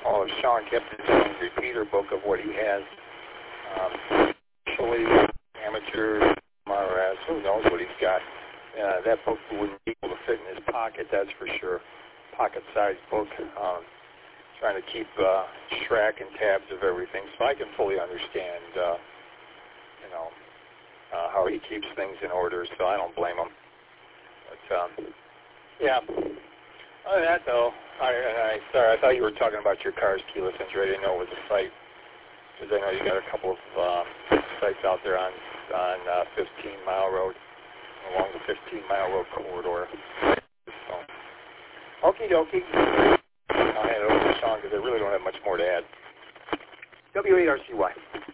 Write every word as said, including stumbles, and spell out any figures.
recall if Sean kept his own repeater book of what he has. Um, actually, amateur, M R S, who knows what he's got. Uh, that book wouldn't be able to fit in his pocket, that's for sure. Pocket-sized book. Um, trying to keep uh, track and tabs of everything, so I can fully understand, uh, you know, uh, how he keeps things in order, so I don't blame him. But, um, yeah. Other than that, though, I, I, sorry, I thought you were talking about your car's keyless entry. I didn't know it was a site, because I know you got a couple of uh, sites out there on on uh, fifteen mile Road, along the fifteen mile Road corridor. So, okie dokie. I'll hand it over to Sean, because I really don't have much more to add. W eight R C Y.